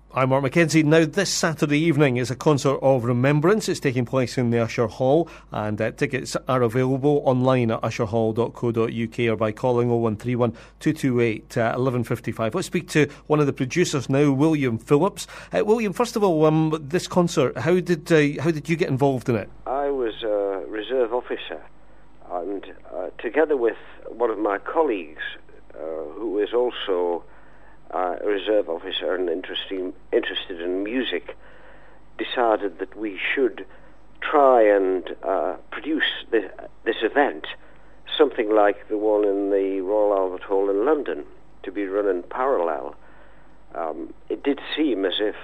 I'm Mark Mackenzie. Now, this Saturday evening is a concert of remembrance. It's taking place in the Usher Hall, and tickets are available online at usherhall.co.uk or by calling 0131 228 1155. Let's speak to one of the producers now, William Phillips. William, first of all, this concert, how did you get involved in it? I was a reserve officer, and together with one of my colleagues, who is also a reserve officer and interested in music, decided that we should try and produce this event, something like the one in the Royal Albert Hall in London, to be run in parallel. It did seem as if,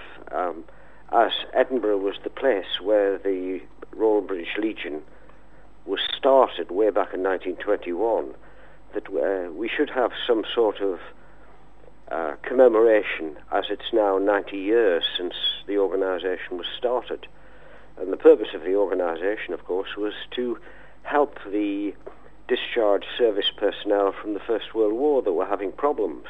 as Edinburgh was the place where the Royal British Legion was started way back in 1921, that we should have some sort of commemoration, as it's now 90 years since the organisation was started. And the purpose of the organisation, of course, was to help the discharged service personnel from the First World War that were having problems.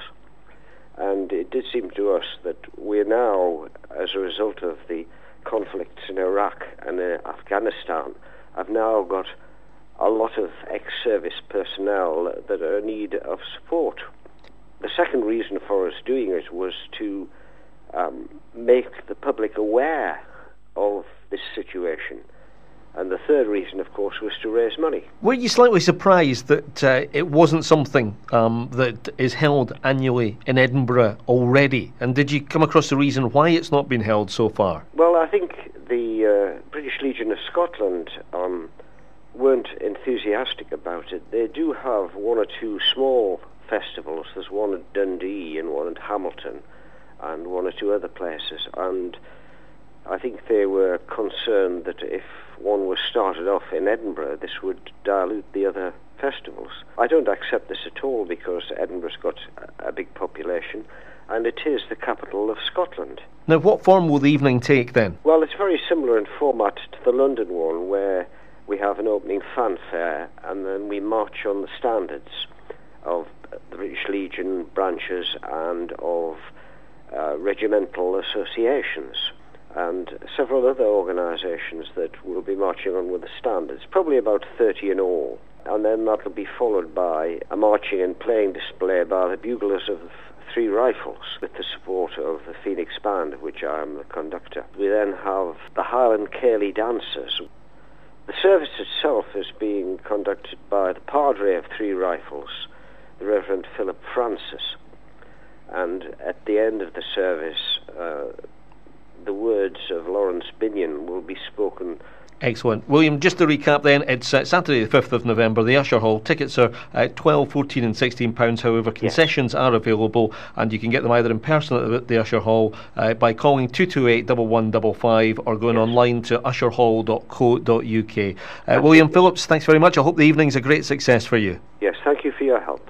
And it did seem to us that we're now, as a result of the conflicts in Iraq and Afghanistan, have now got a lot of ex-service personnel that are in need of support. The second reason for us doing it was to make the public aware of this situation. And the third reason, of course, was to raise money. Were you slightly surprised that it wasn't something that is held annually in Edinburgh already? And did you come across the reason why it's not been held so far? Well, I think the British Legion of Scotland weren't enthusiastic about it. They do have one or two small festivals. There's one at Dundee and one at Hamilton and one or two other places. And I think they were concerned that if one was started off in Edinburgh, this would dilute the other festivals. I don't accept this at all, because Edinburgh's got a big population and it is the capital of Scotland. Now, what form will the evening take then? Well, it's very similar in format to the London one, where we have an opening fanfare and then we march on the standards of the British Legion branches and of regimental associations and several other organisations that will be marching on with the standards, probably about 30 in all. And then that will be followed by a marching and playing display by the buglers of Three Rifles, with the support of the Phoenix Band, of which I am the conductor. We then have the Highland Cayley dancers. The service itself is being conducted by the Padre of Three Rifles, the Reverend Philip Francis. And at the end of the service, the words of Lawrence Binion will be spoken. Excellent. William, just to recap then, it's Saturday the 5th of November, the Usher Hall. Tickets are £12, £14 and £16. However, concessions are available, and you can get them either in person at the Usher Hall by calling 228 1155 or going online to usherhall.co.uk. William Phillips, thanks very much. I hope the evening's a great success for you. Yes, thank you for your help.